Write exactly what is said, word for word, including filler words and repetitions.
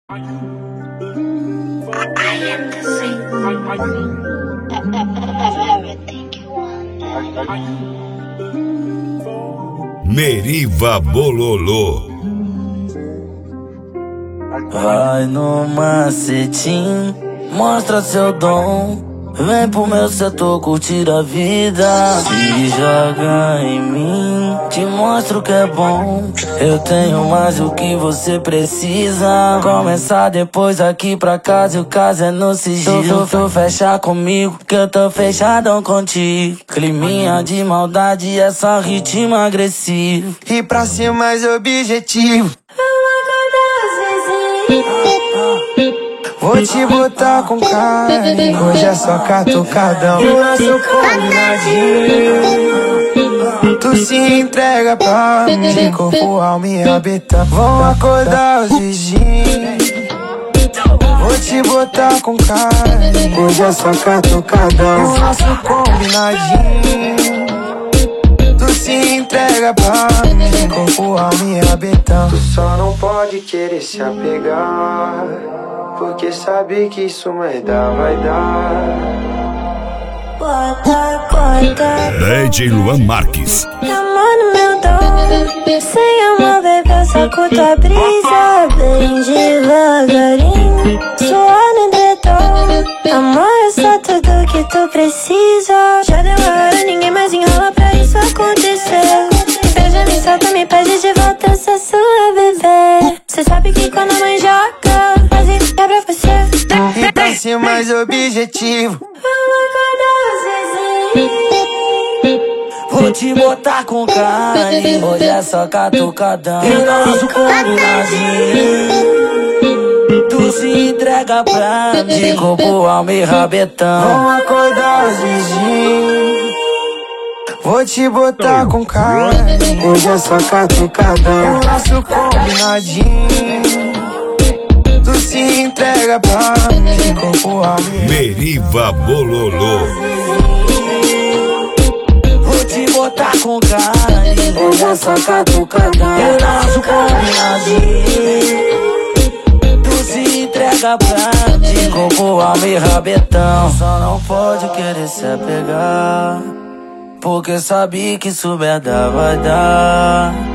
I am the same. Everything you want. Meriva Bololô. Vai no macetinho, mostra seu dom. Vem pro meu setor curtir a vida. Se joga em mim, te mostro que é bom. Eu tenho mais do que você precisa. Começar depois aqui pra casa e o caso é no sigilo. Tu, tu fecha comigo que eu tô fechadão contigo. Climinha de maldade é só ritmo agressivo. E pra ser mais objetivo, vou te botar com carne. Hoje é só catucadão. E nosso combinadinho, tu se entrega pra mim, de corpo, alma e rabetão. Vão acordar os vizinhos, vou te botar com carne. Hoje é só catucadão. E nosso combinadinho, tu se entrega pra mim, de corpo, alma e rabetão. Tu só não pode querer se apegar, porque sabe que isso mais dá, vai dar. Bota, bota D J Luan Marques. amor no meu dom. Sem amor, baby, eu saco tua brisa bem devagarinho, suor no dedão. Amor, é só tudo que tu precisa. Já deu a hora, ninguém mais enrola pra isso acontecer. Beija, me solta, me pede de volta, eu sou sua bebê. Cê sabe que quando a mãe joga, faz isso é pra você. E pra ser mais objetivo, Vamos acordar os vizinhos, Vou te botar com carne. Hoje é só catucadão. E nosso combinadinho, tu se entrega pra mim, de corpo, alma e rabetão. vão acordar os vizinhos, vou te botar com carne. Hoje é só catucadão. O nosso combinadinho, tu se entrega pra mim, de corpo, alma e Meriva Bololô. Vou te botar com carne. Hoje é só catucadão. E nosso combinadinho, tu se entrega pra mim, de corpo, alma e rabetão. Só não pode querer se apegar, porque sabe que isso merda vai dar.